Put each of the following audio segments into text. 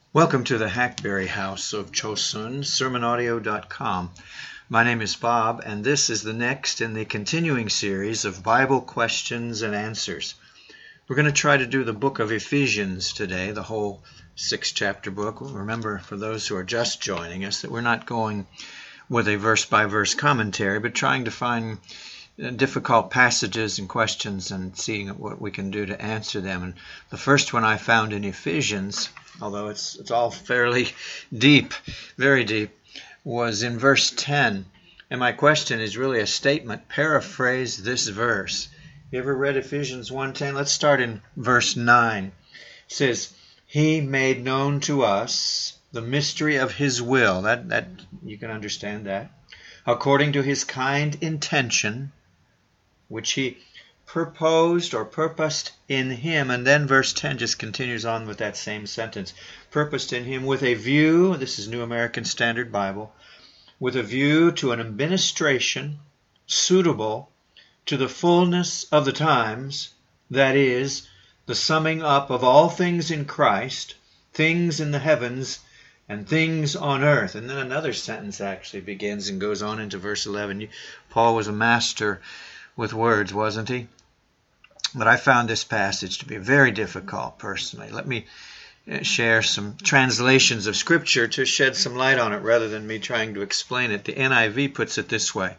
Welcome to the Hackberry House of Chosun, sermonaudio.com. My name is Bob, and this is the next in the continuing series of Bible questions and answers. We're going to try to do the book of Ephesians today, the whole 6-chapter book. Remember, for those who are just joining us, that we're not going with a verse-by-verse commentary, but trying to find difficult passages and questions and seeing what we can do to answer them. And the first one I found in Ephesians, although it's all fairly deep, very deep, was in verse 10. And my question is really a statement. Paraphrase this verse. You ever read Ephesians 1:10? Let's start in verse 9. It says, He made known to us the mystery of His will. That you can understand that. According to His kind intention, which He proposed or purposed in Him. And then verse 10 just continues on with that same sentence. Purposed in Him with a view, this is New American Standard Bible, with a view to an administration suitable to the fullness of the times, that is, the summing up of all things in Christ, things in the heavens and things on earth. And then another sentence actually begins and goes on into verse 11. Paul was a master with words, wasn't he? But I found this passage to be very difficult personally. Let me share some translations of Scripture to shed some light on it rather than me trying to explain it. The NIV puts it this way.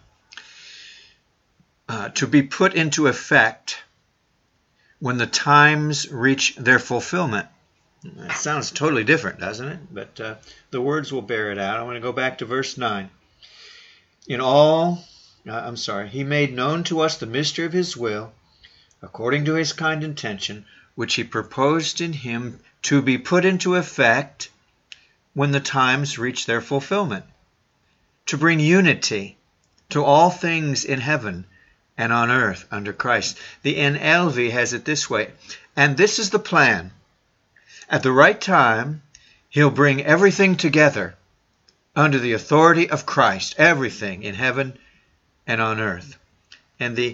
To be put into effect when the times reach their fulfillment. It sounds totally different, doesn't it? But the words will bear it out. I want to go back to verse 9. He made known to us the mystery of His will, according to His kind intention, which He proposed in Him to be put into effect when the times reach their fulfillment, to bring unity to all things in heaven and on earth under Christ. The NLV has it this way, and this is the plan. At the right time, He'll bring everything together under the authority of Christ, everything in heaven and on earth. And the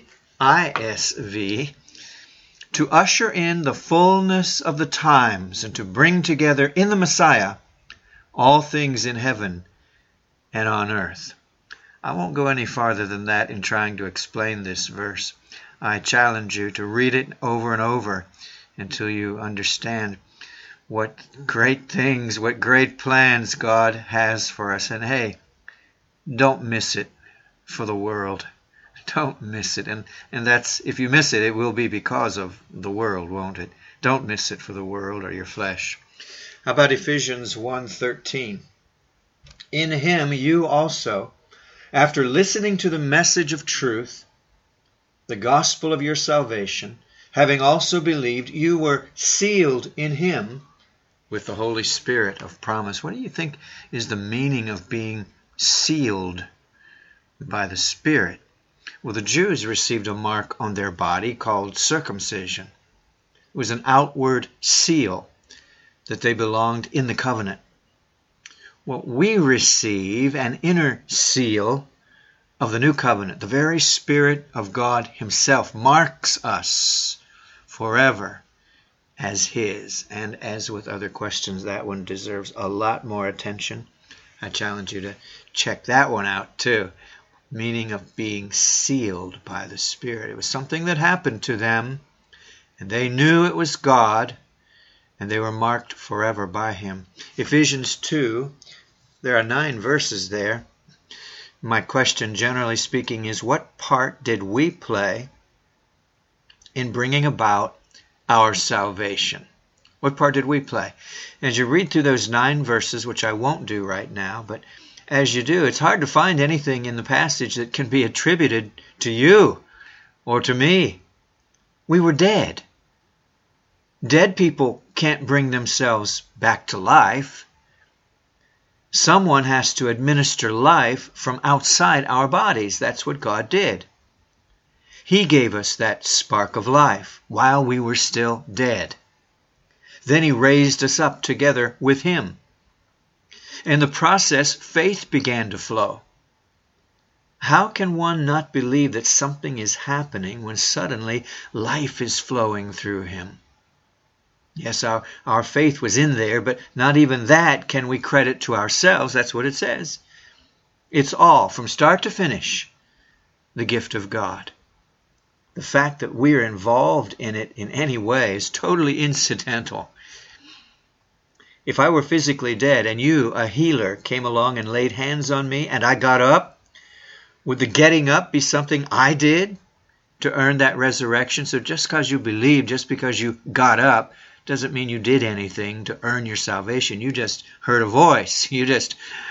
ISV, to usher in the fullness of the times and to bring together in the Messiah all things in heaven and on earth. I won't go any farther than that in trying to explain this verse. I challenge you to read it over and over until you understand what great things, what great plans God has for us. And hey, don't miss it for the world. Don't miss it. And that's, if you miss it, it will be because of the world, won't it? Don't miss it for the world or your flesh. How about Ephesians 1:13? In Him you also, after listening to the message of truth, the gospel of your salvation, having also believed, you were sealed in Him with the Holy Spirit of promise. What do you think is the meaning of being sealed by the Spirit? Well, the Jews received a mark on their body called circumcision. It was an outward seal that they belonged in the covenant. Well, we receive an inner seal of the new covenant. The very Spirit of God Himself marks us forever as His. And as with other questions, that one deserves a lot more attention. I challenge you to check that one out too. Meaning of being sealed by the Spirit. It was something that happened to them, and they knew it was God, and they were marked forever by Him. Ephesians 2, there are 9 verses there. My question, generally speaking, is what part did we play in bringing about our salvation? What part did we play? As you read through those 9 verses, which I won't do right now, but as you do, it's hard to find anything in the passage that can be attributed to you or to me. We were dead. Dead people can't bring themselves back to life. Someone has to administer life from outside our bodies. That's what God did. He gave us that spark of life while we were still dead. Then He raised us up together with Him. In the process, faith began to flow. How can one not believe that something is happening when suddenly life is flowing through him? Yes, our faith was in there, but not even that can we credit to ourselves. That's what it says. It's all, from start to finish, the gift of God. The fact that we're involved in it in any way is totally incidental. If I were physically dead and you, a healer, came along and laid hands on me and I got up, would the getting up be something I did to earn that resurrection? So just because you believe, just because you got up, doesn't mean you did anything to earn your salvation. You just heard a voice. You just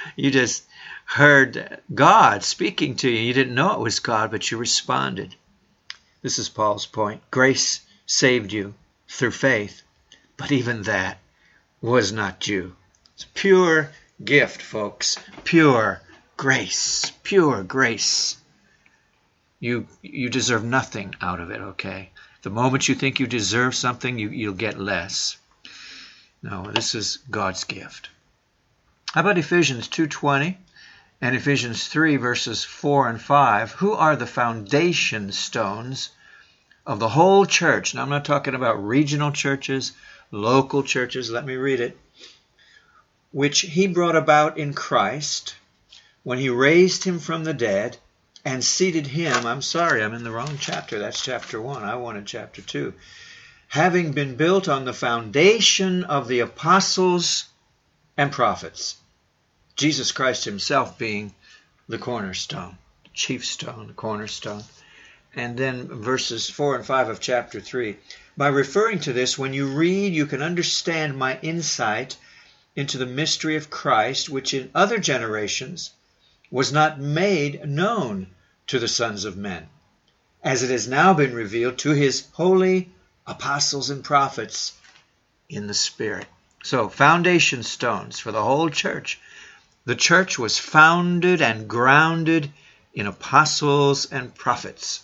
heard God speaking to you. You didn't know it was God, but you responded. This is Paul's point. Grace saved you through faith, but even that was not you. It's pure gift, folks. Pure grace. Pure grace. You deserve nothing out of it, okay? The moment you think you deserve something, you'll get less. No, this is God's gift. How about Ephesians 2:20 and Ephesians 3 verses 4 and 5? Who are the foundation stones of the whole church? Now, I'm not talking about regional churches, local churches. Let me read it. Which he brought about in Christ when he raised him from the dead and seated him. I'm sorry, I'm in the wrong chapter. That's chapter 1. I wanted chapter 2. Having been built on the foundation of the apostles and prophets. Jesus Christ himself being the cornerstone, chief stone, the cornerstone. And then verses 4 and 5 of chapter 3. By referring to this, when you read, you can understand my insight into the mystery of Christ, which in other generations was not made known to the sons of men, as it has now been revealed to his holy apostles and prophets in the Spirit. So, foundation stones for the whole church. The church was founded and grounded in apostles and prophets.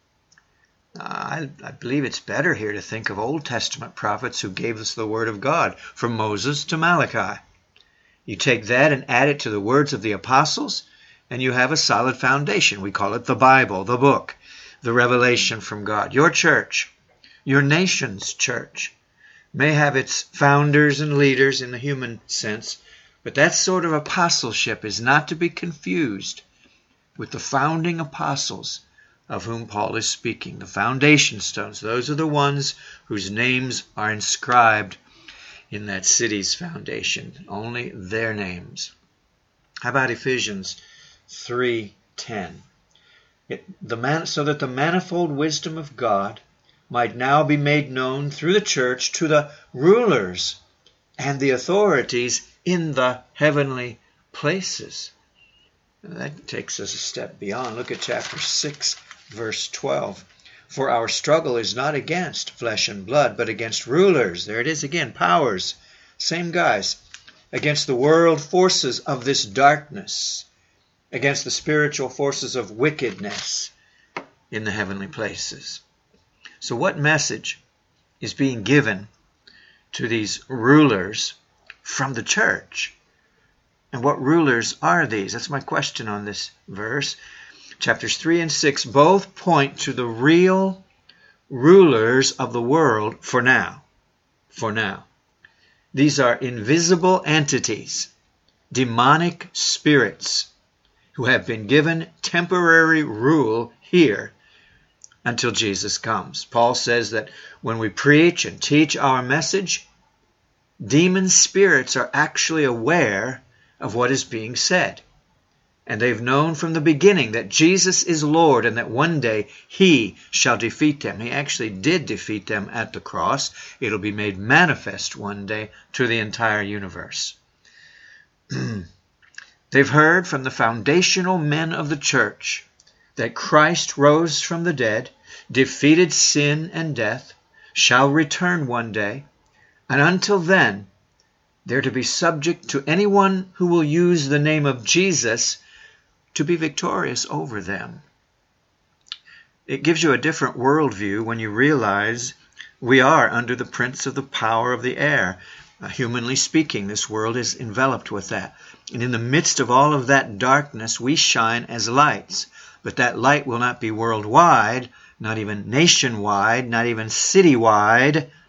I believe it's better here to think of Old Testament prophets who gave us the Word of God, from Moses to Malachi. You take that and add it to the words of the apostles, and you have a solid foundation. We call it the Bible, the book, the revelation from God. Your church, your nation's church, may have its founders and leaders in the human sense, but that sort of apostleship is not to be confused with the founding apostles of whom Paul is speaking. The foundation stones, those are the ones whose names are inscribed in that city's foundation. Only their names. How about Ephesians 3:10? So that the manifold wisdom of God might now be made known through the church to the rulers and the authorities in the heavenly places. That takes us a step beyond. Look at chapter 6, verse 12. For our struggle is not against flesh and blood, but against rulers. There it is again, powers. Same guys. Against the world forces of this darkness. Against the spiritual forces of wickedness in the heavenly places. So what message is being given to these rulers from the church? And what rulers are these? That's my question on this verse. Chapters 3 and 6 both point to the real rulers of the world for now. For now. These are invisible entities, demonic spirits, who have been given temporary rule here until Jesus comes. Paul says that when we preach and teach our message, demon spirits are actually aware of what is being said. And they've known from the beginning that Jesus is Lord and that one day he shall defeat them. He actually did defeat them at the cross. It'll be made manifest one day to the entire universe. They've heard from the foundational men of the church that Christ rose from the dead, defeated sin and death, shall return one day, and until then, they're to be subject to anyone who will use the name of Jesus to be victorious over them. It gives you a different worldview when you realize we are under the prince of the power of the air. Humanly speaking, this world is enveloped with that. And in the midst of all of that darkness, we shine as lights. But that light will not be worldwide, not even nationwide, not even citywide,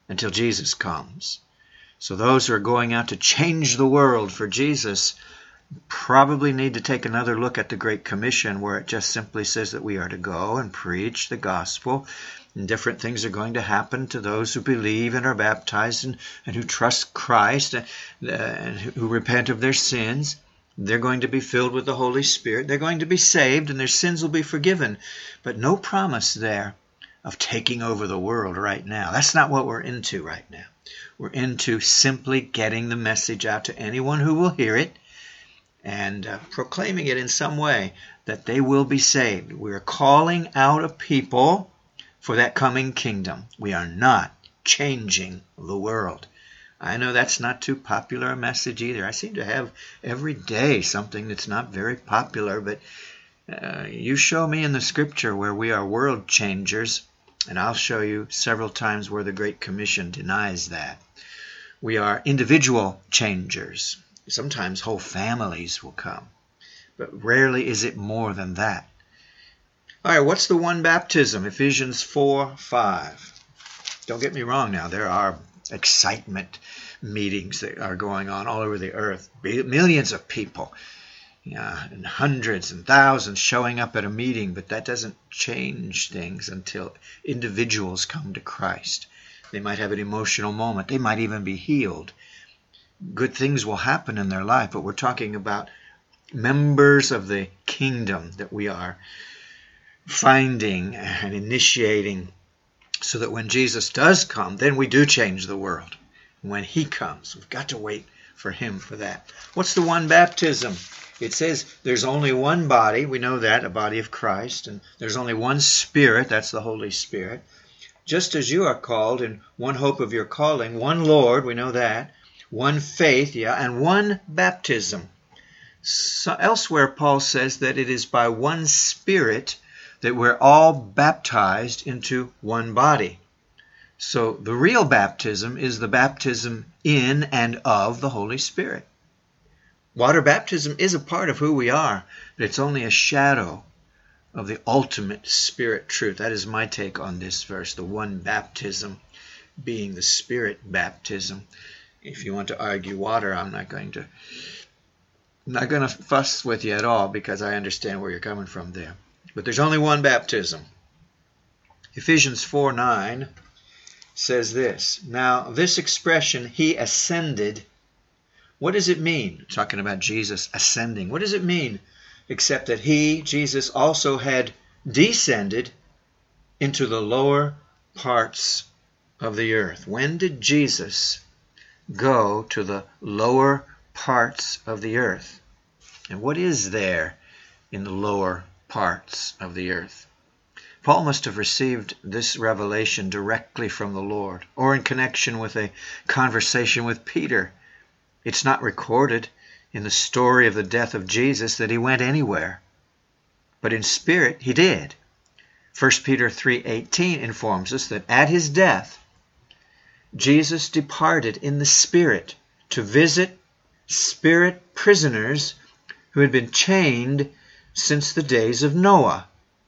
until Jesus comes. So those who are going out to change the world for Jesus probably need to take another look at the Great Commission, where it just simply says that we are to go and preach the gospel, and different things are going to happen to those who believe and are baptized and who trust Christ and who repent of their sins. They're going to be filled with the Holy Spirit. They're going to be saved and their sins will be forgiven. But no promise there of taking over the world right now. That's not what we're into right now. We're into simply getting the message out to anyone who will hear it and proclaiming it in some way that they will be saved. We are calling out a people for that coming kingdom. We are not changing the world. I know that's not too popular a message either. I seem to have every day something that's not very popular, but you show me in the scripture where we are world changers, and I'll show you several times where the Great Commission denies that. We are individual changers. Sometimes whole families will come, but rarely is it more than that. All right, what's the one baptism? Ephesians 4:5. Don't get me wrong now. There are excitement meetings that are going on all over the earth. Millions of people, and hundreds and thousands showing up at a meeting, but that doesn't change things until individuals come to Christ. They might have an emotional moment. They might even be healed. Good things will happen in their life, but we're talking about members of the kingdom that we are finding and initiating, so that when Jesus does come, then we do change the world. When he comes, we've got to wait for him for that. What's the one baptism? It says there's only one body. We know that, a body of Christ. And there's only one Spirit. That's the Holy Spirit. Just as you are called in one hope of your calling, one Lord, we know that, one faith, and one baptism. So elsewhere, Paul says that it is by one Spirit that we're all baptized into one body. So the real baptism is the baptism in and of the Holy Spirit. Water baptism is a part of who we are, but it's only a shadow of the ultimate Spirit truth. That is my take on this verse, the one baptism being the Spirit baptism. If you want to argue water, I'm not going to fuss with you at all, because I understand where you're coming from there. But there's only one baptism. Ephesians 4:9 says this. Now, this expression, he ascended, what does it mean? Talking about Jesus ascending. What does it mean? Except that he, Jesus, also had descended into the lower parts of the earth. When did Jesus go to the lower parts of the earth? And what is there in the lower parts of the earth? Paul must have received this revelation directly from the Lord, or in connection with a conversation with Peter. It's not recorded in the story of the death of Jesus that he went anywhere, but in spirit he did. 1 Peter 3:18 informs us that at his death, Jesus departed in the Spirit to visit spirit prisoners who had been chained since the days of Noah.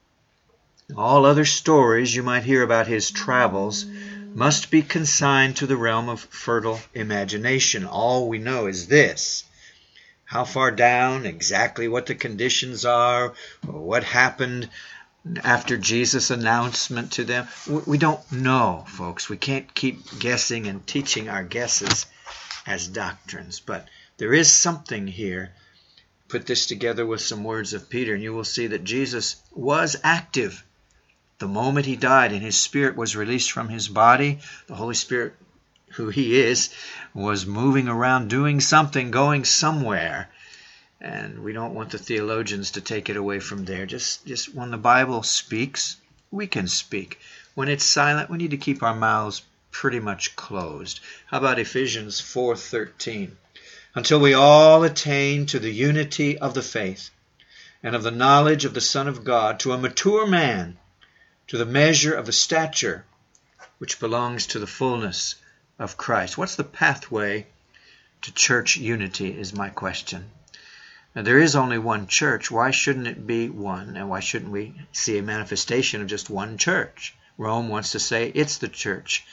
All other stories you might hear about his travels must be consigned to the realm of fertile imagination. All we know is this: how far down, exactly what the conditions are, or what happened after Jesus' announcement to them. We don't know, folks. We can't keep guessing and teaching our guesses as doctrines. But there is something here. Put this together with some words of Peter, and you will see that Jesus was active. The moment he died and his spirit was released from his body, the Holy Spirit, who he is, was moving around doing something, going somewhere. And we don't want the theologians to take it away from there. Just when the Bible speaks, we can speak. When it's silent, we need to keep our mouths pretty much closed. How about Ephesians 4:13? Until we all attain to the unity of the faith and of the knowledge of the Son of God, to a mature man, to the measure of the stature which belongs to the fullness of Christ. What's the pathway to church unity is my question. Now, there is only one church. Why shouldn't it be one? And why shouldn't we see a manifestation of just one church? Rome wants to say it's the church.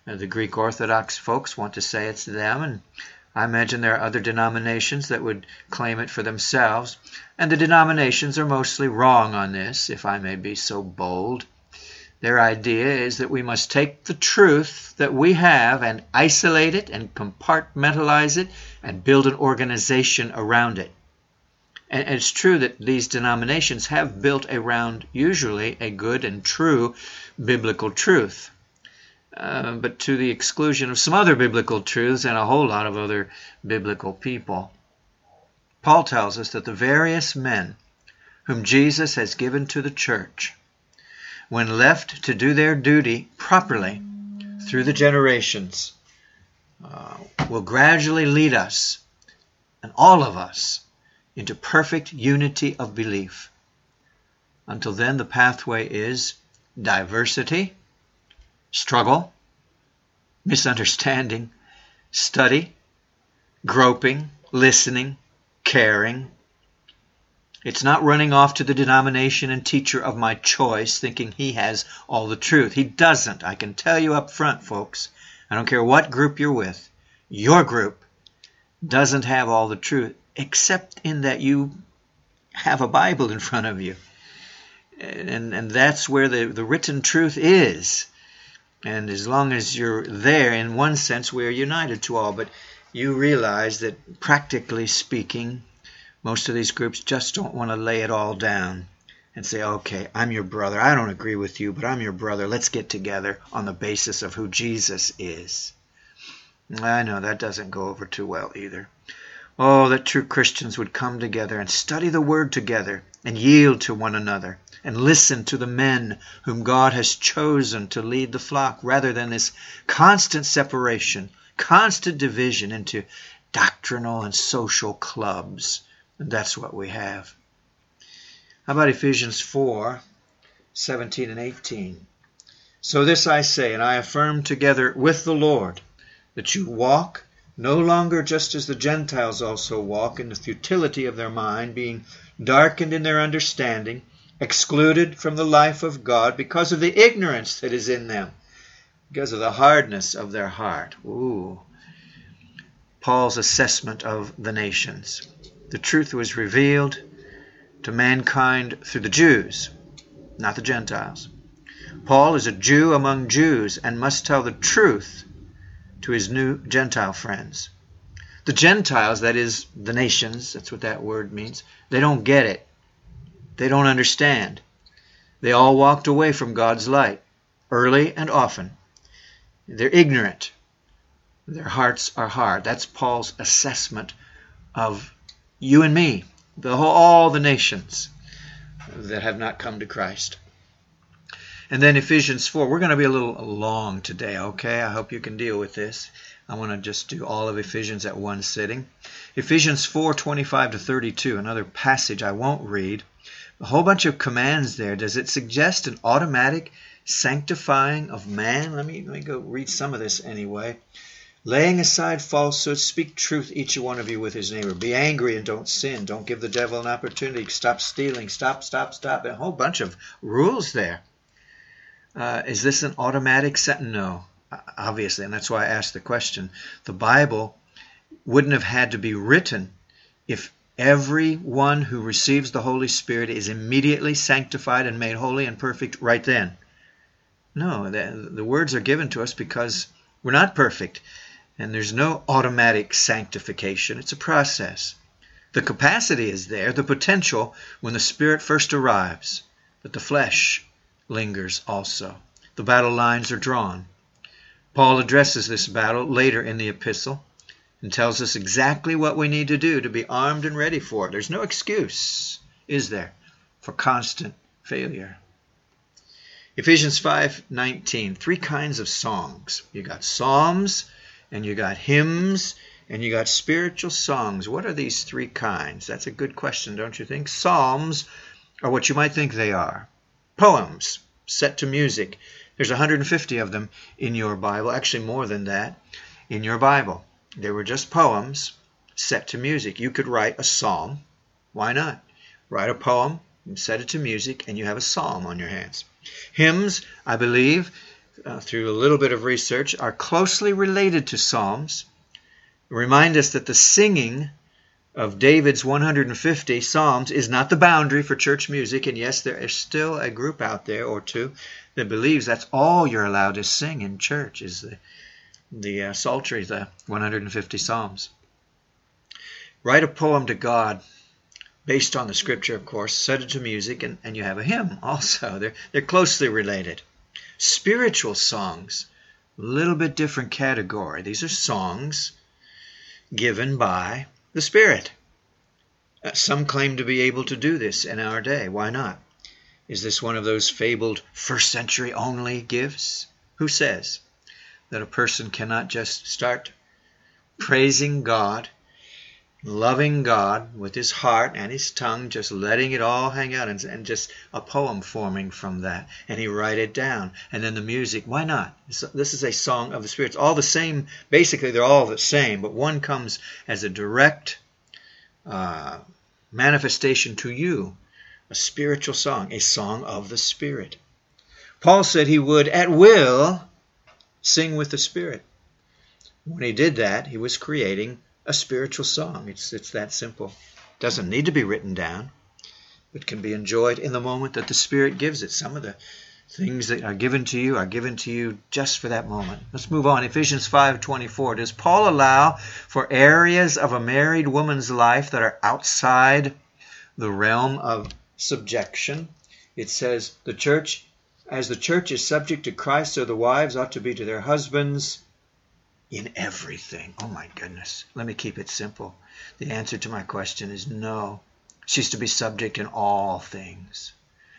The Greek Orthodox folks want to say it's them, and I imagine there are other denominations that would claim it for themselves. And the denominations are mostly wrong on this, if I may be so bold. Their idea is that we must take the truth that we have and isolate it and compartmentalize it and build an organization around it. And it's true that these denominations have built around usually a good and true biblical truth, but to the exclusion of some other biblical truths and a whole lot of other biblical people. Paul tells us that the various men whom Jesus has given to the church, when left to do their duty properly through the generations, will gradually lead us, and all of us, into perfect unity of belief. Until then, the pathway is diversity, struggle, misunderstanding, study, groping, listening, caring. It's not running off to the denomination and teacher of my choice thinking he has all the truth. He doesn't. I can tell you up front, folks. I don't care what group you're with. Your group doesn't have all the truth, except in that you have a Bible in front of you. And that's where the written truth is. And as long as you're there, in one sense, we are united to all. But you realize that practically speaking, most of these groups just don't want to lay it all down and say, okay, I'm your brother. I don't agree with you, but I'm your brother. Let's get together on the basis of who Jesus is. I know that doesn't go over too well either. Oh, that true Christians would come together and study the Word together and yield to one another and listen to the men whom God has chosen to lead the flock, rather than this constant separation, constant division into doctrinal and social clubs. And that's what we have. How about Ephesians 4:17 and 18? So this I say, and I affirm together with the Lord, that you walk no longer just as the Gentiles also walk, in the futility of their mind, being darkened in their understanding, excluded from the life of God because of the ignorance that is in them, because of the hardness of their heart. Ooh. Paul's assessment of the nations. The truth was revealed to mankind through the Jews, not the Gentiles. Paul is a Jew among Jews and must tell the truth to his new Gentile friends. The Gentiles, that is, the nations, that's what that word means, they don't get it. They don't understand. They all walked away from God's light, early and often. They're ignorant. Their hearts are hard. That's Paul's assessment of you and me, all the nations that have not come to Christ. And then Ephesians 4. We're going to be a little long today, okay? I hope you can deal with this. I want to just do all of Ephesians at one sitting. Ephesians 4:25 to 32, another passage I won't read. A whole bunch of commands there. Does it suggest an automatic sanctifying of man? Let me go read some of this anyway. Laying aside falsehood, speak truth, each one of you with his neighbor. Be angry and don't sin. Don't give the devil an opportunity. Stop stealing. Stop. A whole bunch of rules there. Is this an automatic sentence? No, obviously, and that's why I asked the question. The Bible wouldn't have had to be written if everyone who receives the Holy Spirit is immediately sanctified and made holy and perfect right then. No, the words are given to us because we're not perfect, and there's no automatic sanctification. It's a process. The capacity is there, the potential, when the Spirit first arrives, but the flesh lingers also. The battle lines are drawn. Paul addresses this battle later in the epistle and tells us exactly what we need to do to be armed and ready for it. There's no excuse, is there, for constant failure. Ephesians 5:19, 3 kinds of songs. You got psalms, and you got hymns, and you got spiritual songs. What are these 3 kinds? That's a good question, don't you think? Psalms are what you might think they are. Poems set to music. There's 150 of them in your Bible, actually more than that, in your Bible. They were just poems set to music. You could write a psalm. Why not? Write a poem, set it to music, and you have a psalm on your hands. Hymns, I believe, through a little bit of research, are closely related to Psalms. Remind us that the singing of David's 150 Psalms is not the boundary for church music. And yes, there is still a group out there or two that believes that's all you're allowed to sing in church is the psaltery, the 150 Psalms. Write a poem to God based on the scripture, of course, set it to music, and you have a hymn also. They're closely related. Spiritual songs, a little bit different category. These are songs given by the Spirit. Some claim to be able to do this in our day. Why not? Is this one of those fabled first century only gifts? Who says that a person cannot just start praising God, loving God with his heart and his tongue, just letting it all hang out, and just a poem forming from that, and he write it down, and then the music? Why not? This is a song of the Spirit. It's all the same. Basically, they're all the same, but one comes as a direct manifestation to you, a spiritual song, a song of the Spirit. Paul said he would, at will, sing with the Spirit. When he did that, he was creating a spiritual song. It's that simple. Doesn't need to be written down, but can be enjoyed in the moment that the Spirit gives it. Some of the things that are given to you just for that moment. Let's move on. Ephesians 5:24. Does Paul allow for areas of a married woman's life that are outside the realm of subjection? It says, as the church is subject to Christ, so the wives ought to be to their husbands in everything. Oh my goodness. Let me keep it simple. The answer to my question is no. She's to be subject in all things.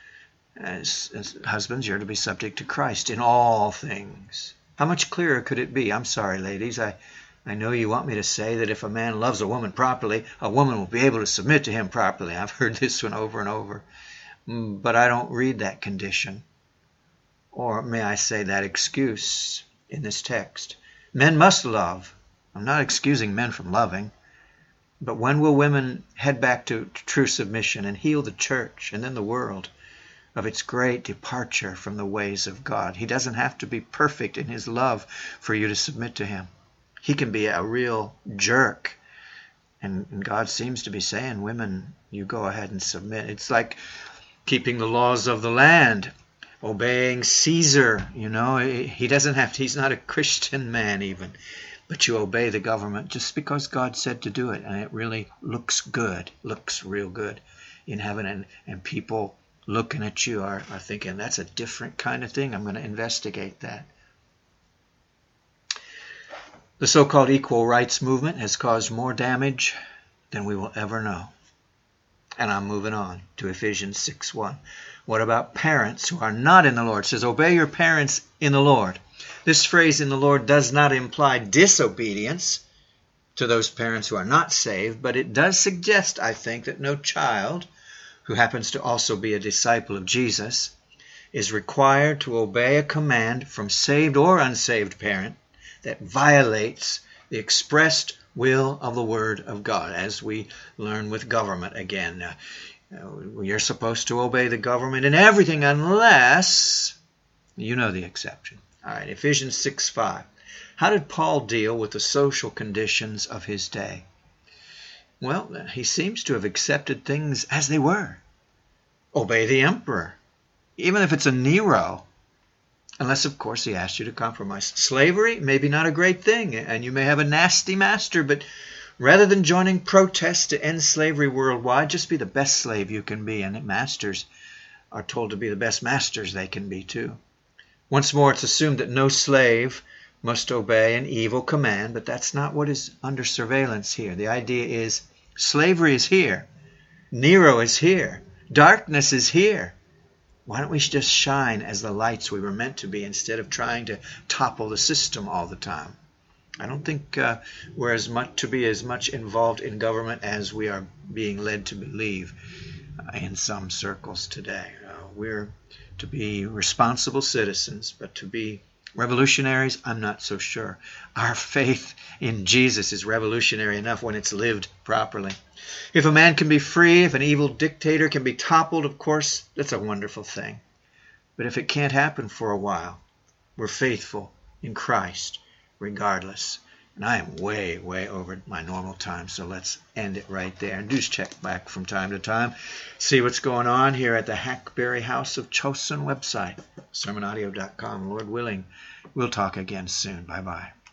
As husbands, you're to be subject to Christ in all things. How much clearer could it be? I'm sorry, ladies. I know you want me to say that if a man loves a woman properly, a woman will be able to submit to him properly. I've heard this one over and over. But I don't read that condition. Or may I say that excuse in this text. Men must love. I'm not excusing men from loving. But when will women head back to true submission and heal the church and then the world of its great departure from the ways of God? He doesn't have to be perfect in his love for you to submit to him. He can be a real jerk. And God seems to be saying, women, you go ahead and submit. It's like keeping the laws of the land. Obeying Caesar, he doesn't have to, he's not a Christian man even. But you obey the government just because God said to do it. And it really looks good, looks real good in heaven. And people looking at you are thinking, that's a different kind of thing. I'm going to investigate that. The so-called equal rights movement has caused more damage than we will ever know. And I'm moving on to Ephesians 6:1. What about parents who are not in the Lord? It says, obey your parents in the Lord. This phrase in the Lord does not imply disobedience to those parents who are not saved, but it does suggest, I think, that no child who happens to also be a disciple of Jesus is required to obey a command from saved or unsaved parent that violates the expressed will of the Word of God, as we learn with government again. You're supposed to obey the government in everything unless you know the exception. All right, Ephesians 6:5. How did Paul deal with the social conditions of his day? Well, he seems to have accepted things as they were. Obey the emperor, even if it's a Nero. Unless, of course, he asked you to compromise. Slavery, maybe not a great thing, and you may have a nasty master, but rather than joining protests to end slavery worldwide, just be the best slave you can be. And masters are told to be the best masters they can be, too. Once more, it's assumed that no slave must obey an evil command, but that's not what is under surveillance here. The idea is slavery is here. Nero is here. Darkness is here. Why don't we just shine as the lights we were meant to be instead of trying to topple the system all the time? I don't think we're as much involved in government as we are being led to believe in some circles today. We're to be responsible citizens, but to be revolutionaries, I'm not so sure. Our faith in Jesus is revolutionary enough when it's lived properly. If a man can be free, if an evil dictator can be toppled, of course, that's a wonderful thing. But if it can't happen for a while, We're faithful in Christ regardless. And I am way, way over my normal time, so let's end it right there. And do check back from time to time. See what's going on here at the Hackberry House of Chosen website, sermonaudio.com. Lord willing, we'll talk again soon. Bye-bye.